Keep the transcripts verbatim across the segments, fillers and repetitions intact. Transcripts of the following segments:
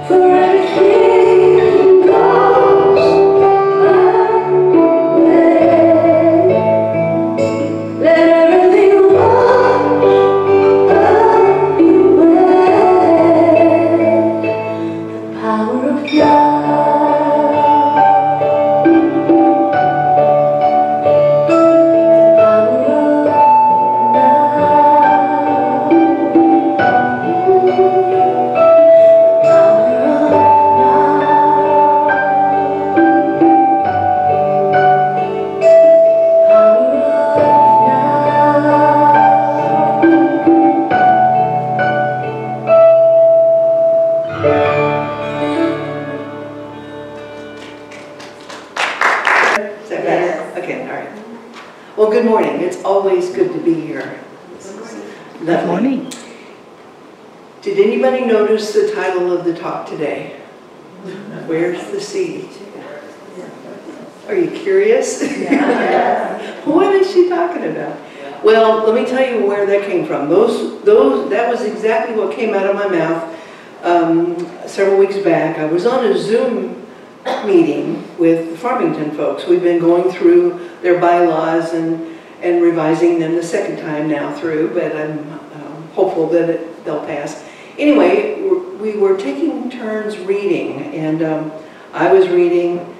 Well, good morning. It's always good to be here. Good morning. Did anybody notice the title of the talk today? Where's the sea? Are you curious? Yeah. What is she talking about? Well, let me tell you where that came from. Those, those, that was exactly what came out of my mouth um, several weeks back. I was on a Zoom meeting with the Farmington folks. We've been going through their bylaws and, and revising them the second time now through, but I'm um, hopeful that it, they'll pass. Anyway, we were taking turns reading, and um, I was reading,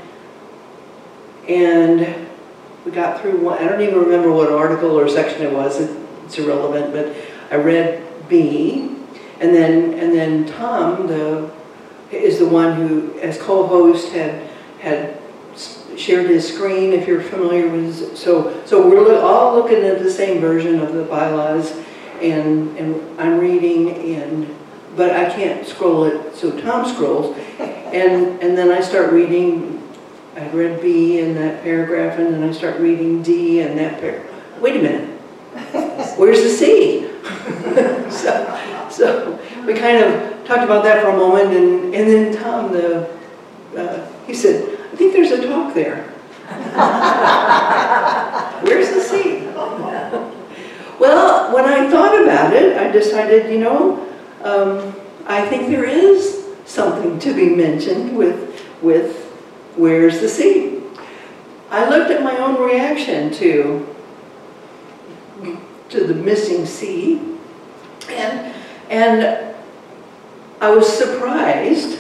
and we got through one, I don't even remember what article or section it was, it, it's irrelevant, but I read B, and then, and then Tom, the is the one who, as co-host, had had shared his screen, if you're familiar with, so so we're lo all looking at the same version of the bylaws, and and I'm reading, and but I can't scroll it, so Tom scrolls, and and then I start reading. I read B in that paragraph, and then I start reading D in that paragraph. Wait a minute, where's the C? so so we kind of talked about that for a moment, and, and then Tom, the, uh, he said, I think there's a talk there. Where's the sea? Well, when I thought about it, I decided, you know, um, I think there is something to be mentioned with, with where's the sea? I looked at my own reaction to, to the missing sea, and, and I was surprised.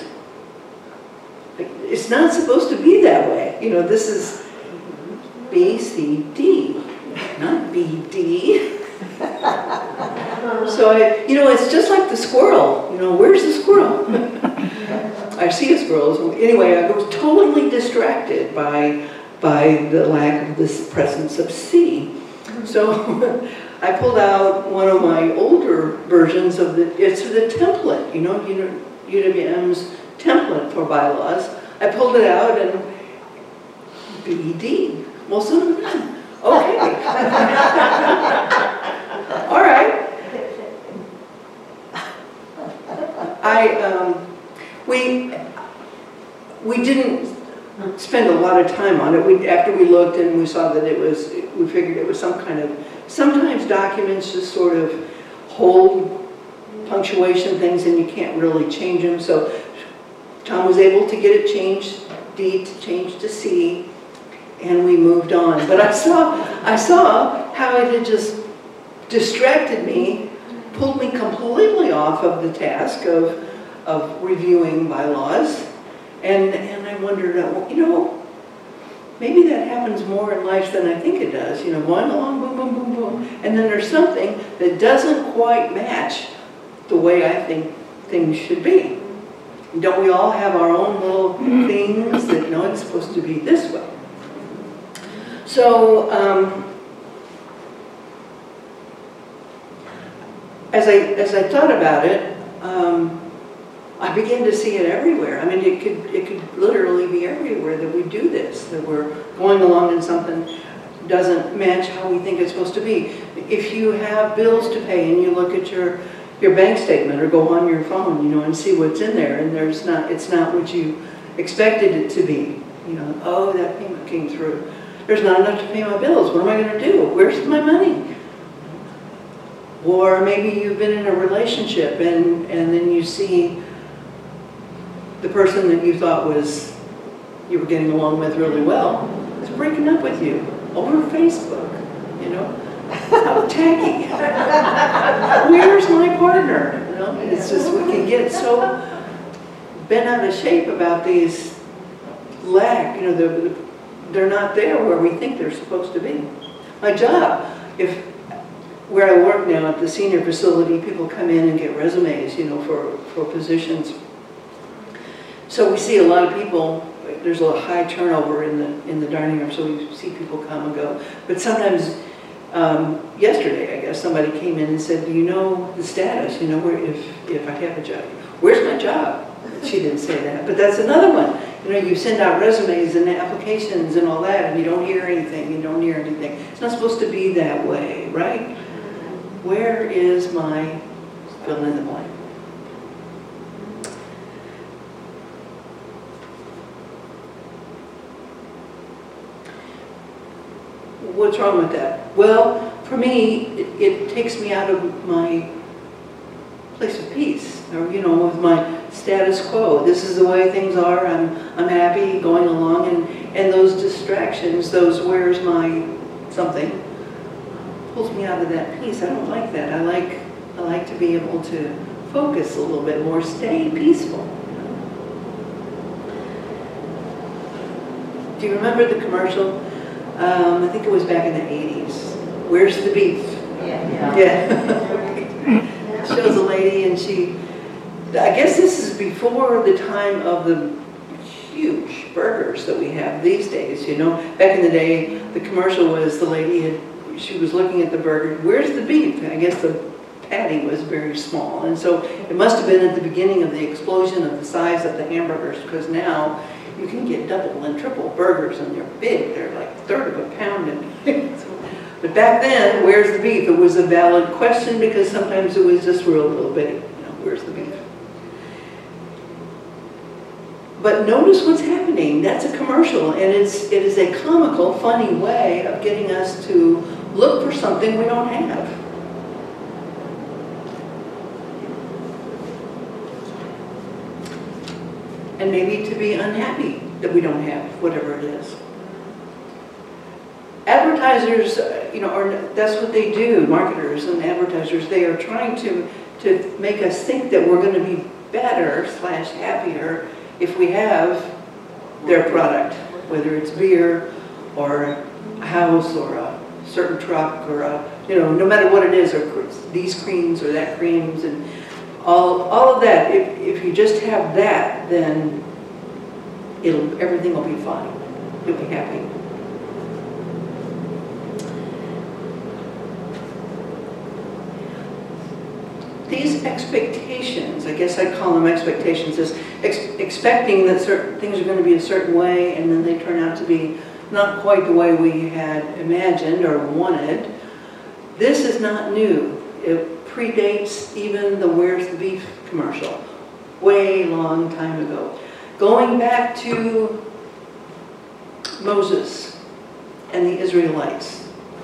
It's not supposed to be that way. You know, this is B, C, D, not B, D. So I, you know, it's just like the squirrel. You know, where's the squirrel? I see a squirrel. So anyway, I was totally distracted by, by the lack of this presence of C. So I pulled out one of my older versions of the, it's the template, you know, U W M's template for bylaws. I pulled it out and B D, well, son of a gun. Okay. All right. I, um, we, we didn't spend a lot of time on it. We, after we looked and we saw that it was, we figured it was some kind of, sometimes documents just sort of hold punctuation things and you can't really change them. So Tom was able to get it changed, D to change to C, and we moved on. But I saw, I saw how it had just distracted me, pulled me completely off of the task of, of reviewing bylaws. And, and I wondered, well, you know, maybe that happens more in life than I think it does. You know, going along, boom, boom, boom, boom, and then there's something that doesn't quite match the way I think things should be. Don't we all have our own little things that, no, it's supposed to be this way? So, um, as I as I thought about it, um, I began to see it everywhere. I mean, it could it could literally be everywhere that we do this, that we're going along and something doesn't match how we think it's supposed to be. If you have bills to pay and you look at your your bank statement or go on your phone, you know, and see what's in there, and there's not, it's not what you expected it to be. You know, oh, that payment came through. There's not enough to pay my bills. What am I going to do? Where's my money? Or maybe you've been in a relationship and and then you see the person that you thought was, you were getting along with really well, is breaking up with you over Facebook, you know? How tacky. Where's my partner? You know, it's just, we can get so bent out of shape about these lack, you know, they're, they're not there where we think they're supposed to be. My job, if, where I work now at the senior facility, people come in and get resumes, you know, for, for positions. So we see a lot of people, there's a high turnover in the, in the dining room, so we see people come and go. But sometimes, um, yesterday, I guess, somebody came in and said, do you know the status, you know, where, if, if I have a job? Where's my job? She didn't say that, but that's another one. You know, you send out resumes and applications and all that, and you don't hear anything, you don't hear anything. It's not supposed to be that way, right? Where is my fill in the blank? What's wrong with that? Well, for me, it, it takes me out of my place of peace, or, you know, with my status quo. This is the way things are. I'm, I'm happy going along, and, and those distractions, those where's my something, pulls me out of that peace. I don't like that. I like, I like to be able to focus a little bit more, stay peaceful. Do you remember the commercial? Um, I think it was back in the eighties. Where's the beef? Yeah. Yeah. It shows a lady, and she, I guess this is before the time of the huge burgers that we have these days, you know. Back in the day, the commercial was the lady had, she was looking at the burger, where's the beef? I guess the patty was very small, and so it must have been at the beginning of the explosion of the size of the hamburgers, because now you can get double and triple burgers, and they're big. They're like a third of a pound. And but back then, where's the beef? It was a valid question, because sometimes it was just real little bitty. You know, where's the beef? But notice what's happening. That's a commercial, and it's it is a comical, funny way of getting us to look for something we don't have. And maybe to be unhappy that we don't have whatever it is. Advertisers, you know, are, that's what they do, marketers and advertisers. They are trying to, to make us think that we're going to be better slash happier if we have their product, whether it's beer or a house or a certain truck or a, you know, no matter what it is, or these creams or that creams and all, all of that. If, if you just have that, then it'll, everything will be fine. You'll be happy. These expectations, I guess I'd call them expectations, is ex expecting that certain things are going to be a certain way, and then they turn out to be not quite the way we had imagined or wanted. This is not new. It predates even the Where's the Beef commercial, way long time ago. Going back to Moses and the Israelites.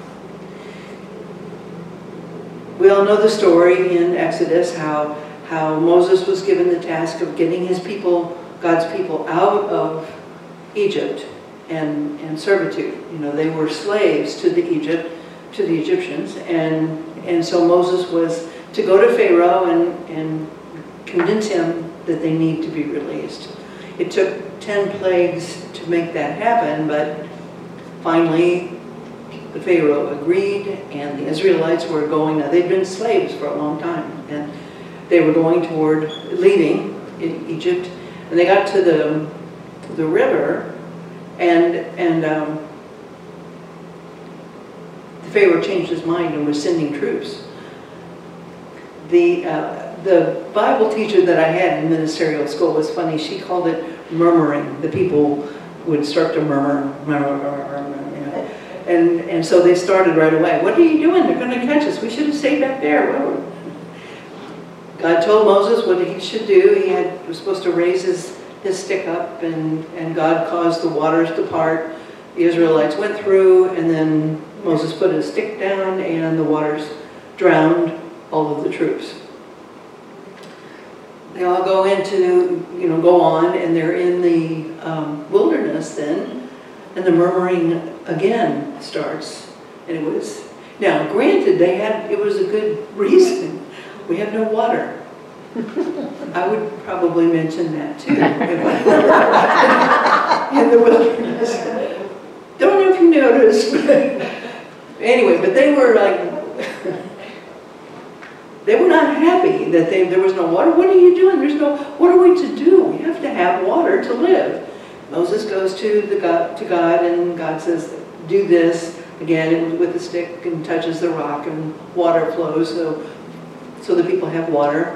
We all know the story in Exodus, how, how Moses was given the task of getting his people, God's people, out of Egypt and, and servitude. You know, they were slaves to the Egypt, to the Egyptians, and, and so Moses was to go to Pharaoh and, and convince him that they need to be released. It took ten plagues to make that happen, but finally the Pharaoh agreed, and the Israelites were going, now they'd been slaves for a long time, and they were going toward leaving in Egypt, and they got to the, the river, and, and um, the Pharaoh changed his mind and was sending troops. The, uh, the Bible teacher that I had in ministerial school was funny. She called it murmuring. The people would start to murmur, murmur, murmur, murmur, you know. And, and so they started right away. What are you doing? They're going to catch us. We should have stayed back there. Well, God told Moses what he should do. He had, was supposed to raise his, his stick up, and, and God caused the waters to part. The Israelites went through, and then Moses put his stick down, and the waters drowned all of the troops. they all go into, you know, go on, and they're in the um, wilderness then, and the murmuring again starts. And it was, now granted, they had, it was a good reason. We have no water. I would probably mention that too. In the wilderness. Don't know if you noticed. Anyway, but they were like, they were not happy that they, there was no water. What are you doing? There's no, what are we to do? We have to have water to live. Moses goes to, the God, to God, and God says, do this. Again, with the stick, and touches the rock, and water flows, so, so the people have water.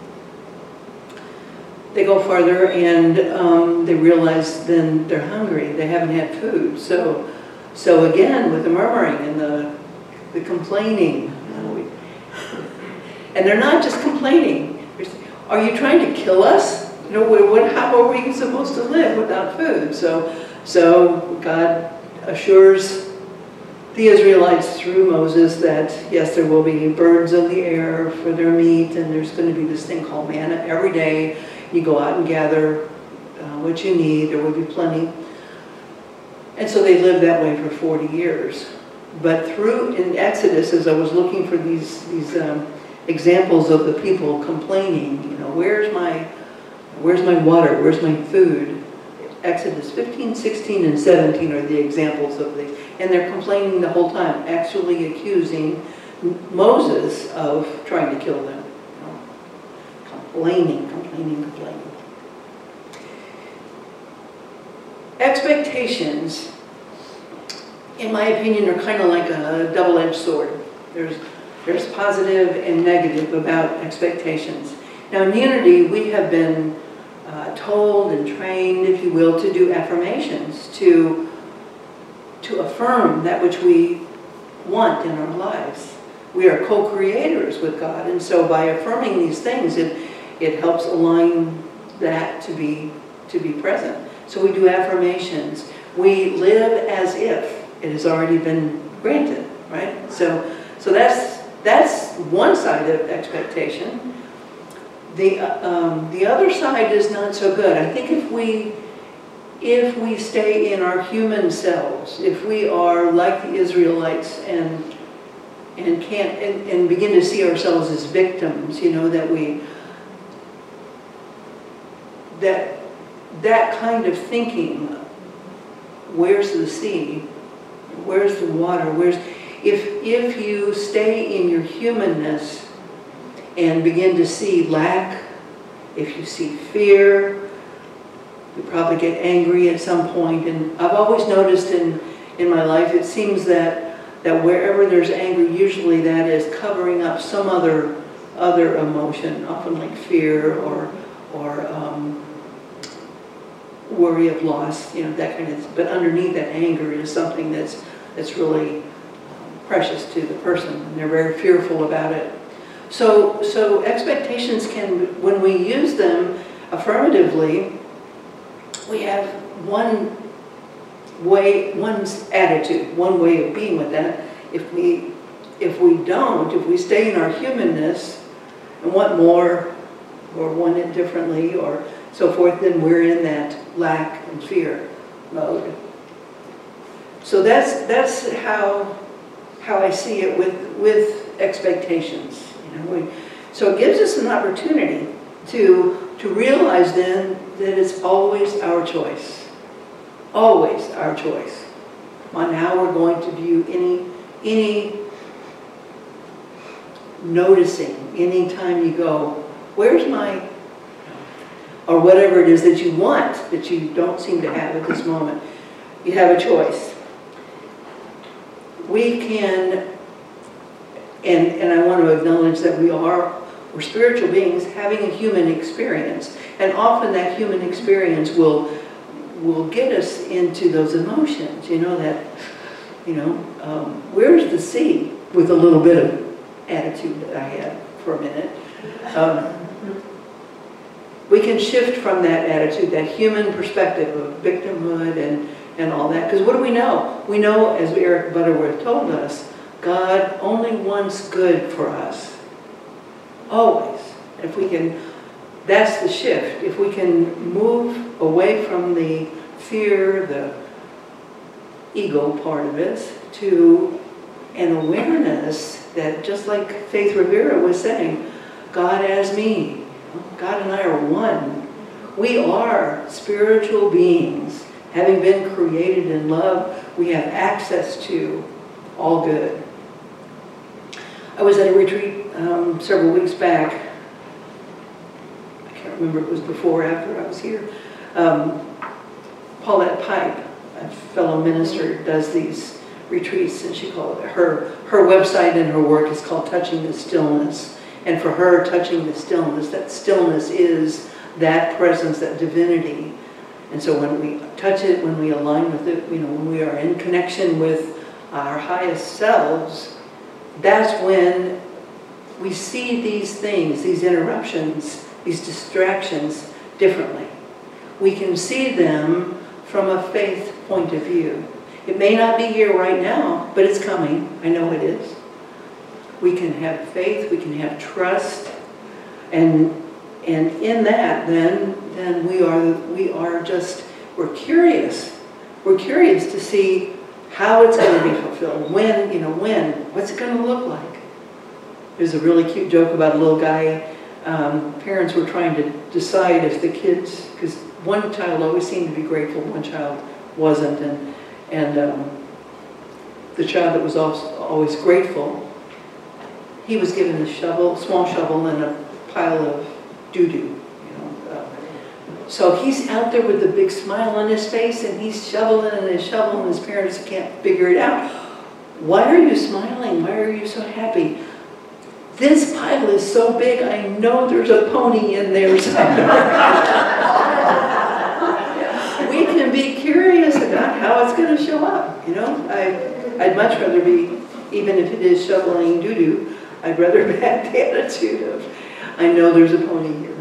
They go farther, and um, they realize then they're hungry. They haven't had food. So, so again, with the murmuring and the, the complaining, you know, we, and they're not just complaining. Are you trying to kill us? You know, what, how are we supposed to live without food? So, so God assures the Israelites through Moses that, yes, there will be birds of the air for their meat, and there's going to be this thing called manna every day. You go out and gather uh, what you need. There will be plenty. And so they lived that way for forty years. But through, in Exodus, as I was looking for these, these um, examples of the people complaining, you know, where's my, where's my water, where's my food? Exodus fifteen, sixteen, and seventeen are the examples of the, and they're complaining the whole time, actually accusing Moses of trying to kill them. You know, complaining, complaining, complaining. Expectations, in my opinion, are kind of like a double-edged sword. There's, there's positive and negative about expectations. Now in Unity, we have been uh, told and trained, if you will, to do affirmations, to, to affirm that which we want in our lives. We are co-creators with God, and so by affirming these things, it, it helps align that to be, to be present. So we do affirmations. We live as if it has already been granted, right? So, so that's, that's one side of expectation. The, uh, um, the other side is not so good. I think if we, if we stay in our human selves, if we are like the Israelites and, and, can't, and, and begin to see ourselves as victims, you know, that we, that, that kind of thinking, where's the sea? Where's the water? Where's, if, if you stay in your humanness and begin to see lack, if you see fear, you probably get angry at some point. And I've always noticed in, in my life, it seems that, that wherever there's anger, usually that is covering up some other, other emotion, often like fear or, or um, worry of loss, you know, that kind of, but underneath that anger is something that's, that's really um, precious to the person, and they're very fearful about it. So, so expectations can, when we use them affirmatively, we have one way, one attitude, one way of being with that. If we, if we don't, if we stay in our humanness and want more, or want it differently, or so forth, then we're in that lack and fear mode. So that's that's how how I see it with with expectations. You know, we, so it gives us an opportunity to to realize then that it's always our choice, always our choice on how we're going to view any any noticing. Anytime you go, where's my, or whatever it is that you want that you don't seem to have at this moment, you have a choice. We can, and, and I want to acknowledge that we are, we're spiritual beings having a human experience, and often that human experience will, will get us into those emotions, you know, that, you know, um, where's the sea, with a little bit of attitude that I had for a minute. Um, we can shift from that attitude, that human perspective of victimhood and, and all that. Because what do we know? We know, as Eric Butterworth told us, God only wants good for us. Always. If we can that's the shift. If we can move away from the fear, the ego part of it, to an awareness that, just like Faith Rivera was saying, God as me, God and I are one. We are spiritual beings. Having been created in love, we have access to all good. I was at a retreat um, several weeks back. I can't remember if it was before or after I was here. Um, Paulette Pipe, a fellow minister, does these retreats, and she called it, her, her website and her work is called Touching the Stillness. And for her, touching the stillness, that stillness is that presence, that divinity. And so when we touch it, when we align with it, you know, when we are in connection with our highest selves, that's when we see these things, these interruptions, these distractions differently. We can see them from a faith point of view. It may not be here right now, but it's coming. I know it is. We can have faith, we can have trust, and and in that, then then we are we are just we're curious. We're curious to see how it's going to be fulfilled. When, you know, when? What's it going to look like? There's a really cute joke about a little guy. Um, parents were trying to decide if the kids, because one child always seemed to be grateful, one child wasn't, and and um, the child that was also always grateful, he was given a shovel, small shovel, and a pile of doo-doo. You know, uh, so he's out there with a big smile on his face, and he's shoveling and his shovel, and his parents can't figure it out. Why are you smiling? Why are you so happy? This pile is so big, I know there's a pony in there somewhere. We can be curious about how it's going to show up. You know, I, I'd much rather be, even if it is shoveling doo-doo, I'd rather have the attitude of, I know there's a pony here.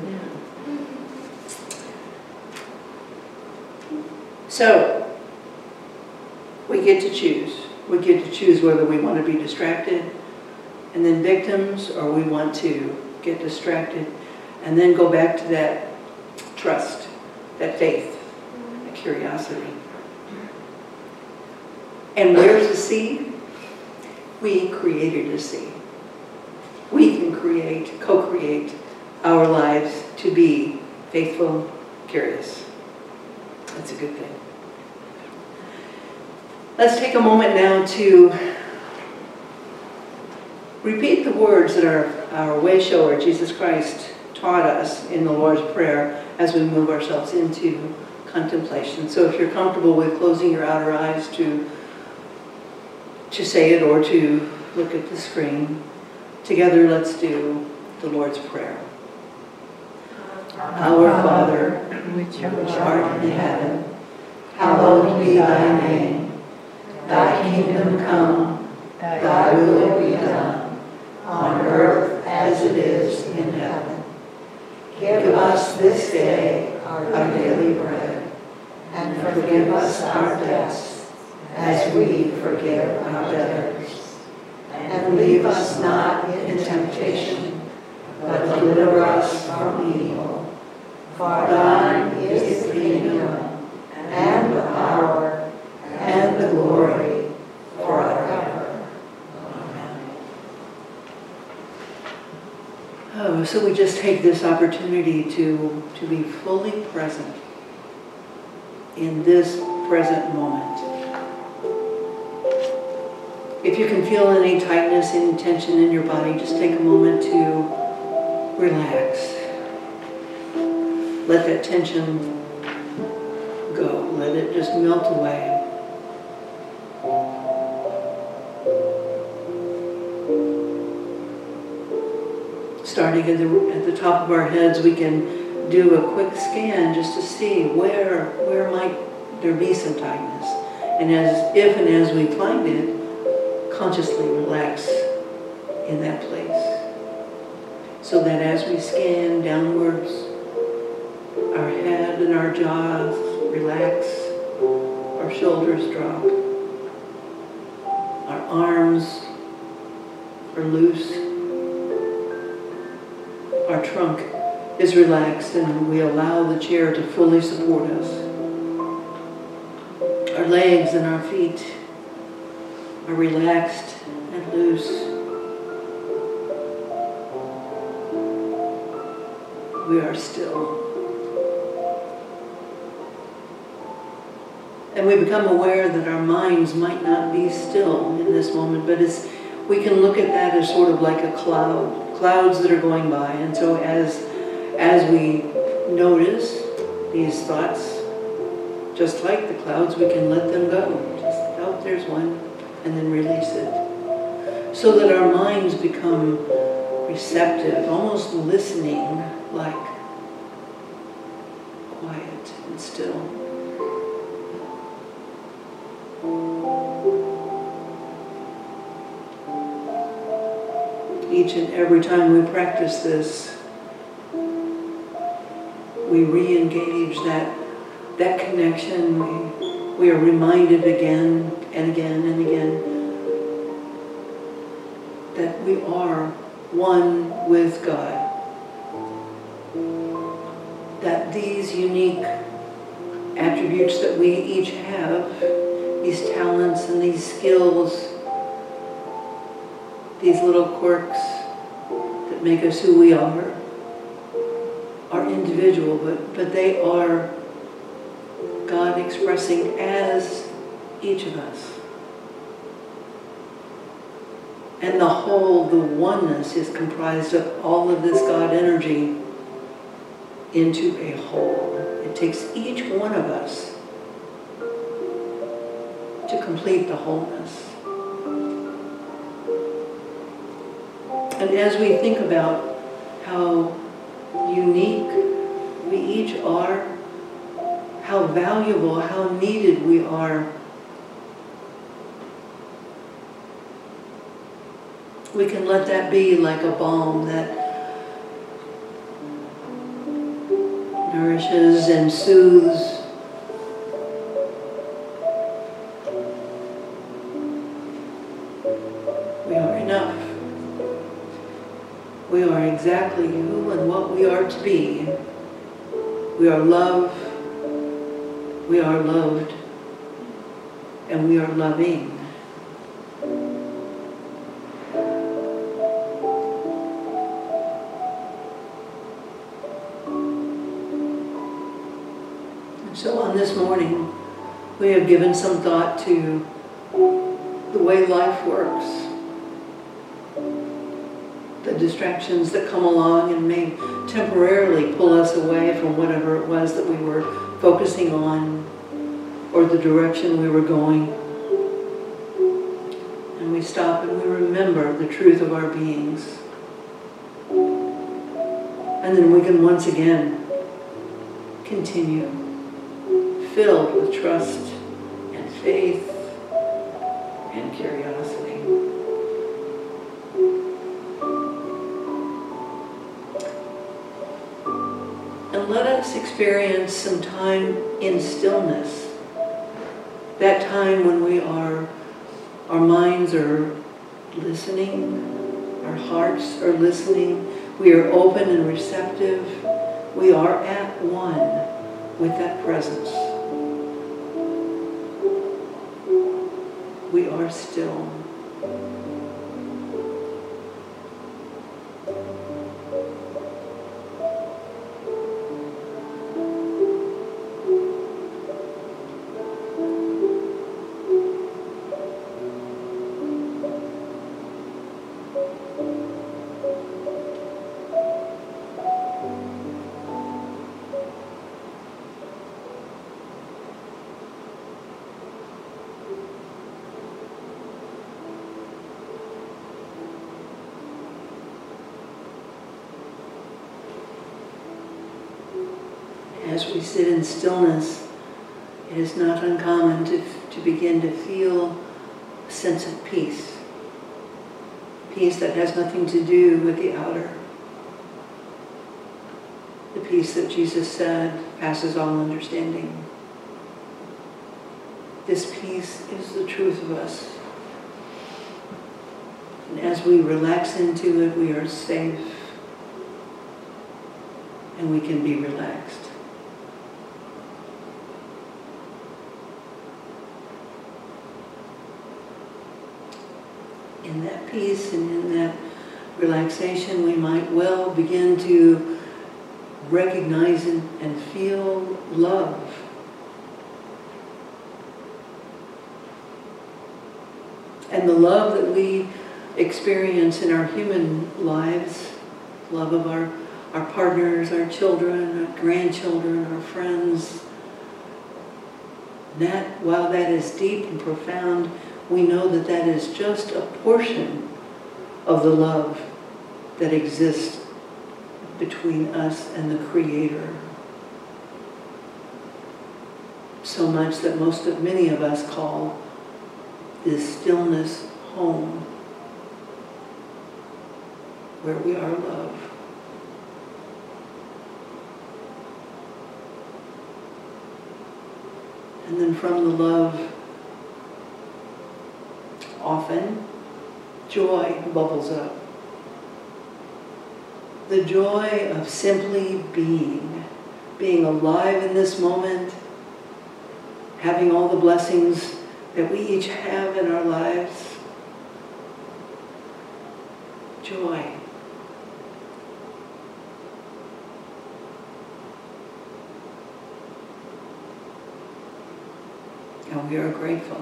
So, we get to choose. We get to choose whether we want to be distracted and then victims, or we want to get distracted and then go back to that trust, that faith, that curiosity. And where's the seed? We created a seed. We can create, co-create our lives to be faithful, curious. That's a good thing. Let's take a moment now to repeat the words that our, our way shower, Jesus Christ, taught us in the Lord's Prayer as we move ourselves into contemplation. So if you're comfortable with closing your outer eyes to, to say it or to look at the screen, together let's do the Lord's Prayer. Our Father, which art in heaven, hallowed be thy name. Thy kingdom come, thy will be done, on earth as it is in heaven. Give us this day our daily bread, and forgive us our debts, as we forgive our debtors. And leave us not in temptation, but deliver us from evil. For thine is the kingdom, and the power, and the glory, forever. Amen. Oh, so we just take this opportunity to, to be fully present in this present moment. If you can feel any tightness, any tension in your body, just take a moment to relax. Let that tension go. Let it just melt away. Starting at the, at the top of our heads, we can do a quick scan just to see where, where might there be some tightness. And as if and as we find it, consciously relax in that place. So that as we scan downwards, our head and our jaws relax, our shoulders drop, our arms are loose, our trunk is relaxed and we allow the chair to fully support us. Our legs and our feet are relaxed and loose. We are still. And we become aware that our minds might not be still in this moment, but it's, we can look at that as sort of like a cloud, clouds that are going by. And so as, as we notice these thoughts, just like the clouds, we can let them go. Just, oh, there's one, and then release it. So that our minds become receptive, almost listening, like quiet and still. Each and every time we practice this, we re-engage that, that connection. We, we are reminded again and again and again that we are one with God. That these unique attributes that we each have, these talents and these skills, these little quirks that make us who we are, are individual, but, but they are God expressing as each of us. And the whole, the oneness, is comprised of all of this God energy into a whole. It takes each one of us to complete the wholeness. And as we think about how unique we each are, how valuable, how needed we are, we can let that be like a balm that nourishes and soothes. We are enough. We are exactly who and what we are to be. We are love. We are loved. And we are loving. And so on this morning, we have given some thought to the way life works. The distractions that come along and may temporarily pull us away from whatever it was that we were focusing on or the direction we were going. And we stop and we remember the truth of our beings. And then we can once again continue, filled with trust and faith and curiosity. And let us experience some time in stillness. That time when we are, our minds are listening, our hearts are listening, we are open and receptive, we are at one with that presence. We are still. As we sit in stillness, it is not uncommon to, to begin to feel a sense of peace. Peace that has nothing to do with the outer. The peace that Jesus said passes all understanding. This peace is the truth of us. And as we relax into it, we are safe and we can be relaxed. In that peace and in that relaxation, we might well begin to recognize and, and feel love. And the love that we experience in our human lives, love of our, our partners, our children, our grandchildren, our friends, that, while that is deep and profound, we know that that is just a portion of the love that exists between us and the Creator. So much that most of, many of us call this stillness home, where we are love. And then from the love, often joy bubbles up. The joy of simply being, being alive in this moment, having all the blessings that we each have in our lives. Joy. And we are grateful.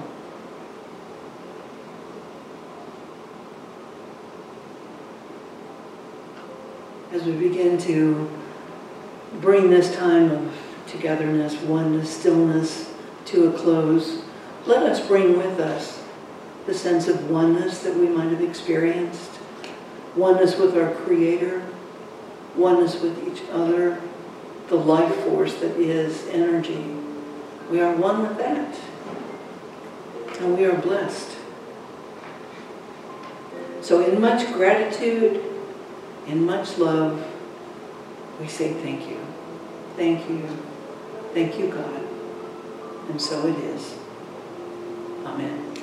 As we begin to bring this time of togetherness, oneness, stillness to a close, let us bring with us the sense of oneness that we might have experienced, oneness with our Creator, oneness with each other, the life force that is energy. We are one with that, and we are blessed. So in much gratitude, in much love, we say thank you. Thank you. Thank you, God. And so it is. Amen.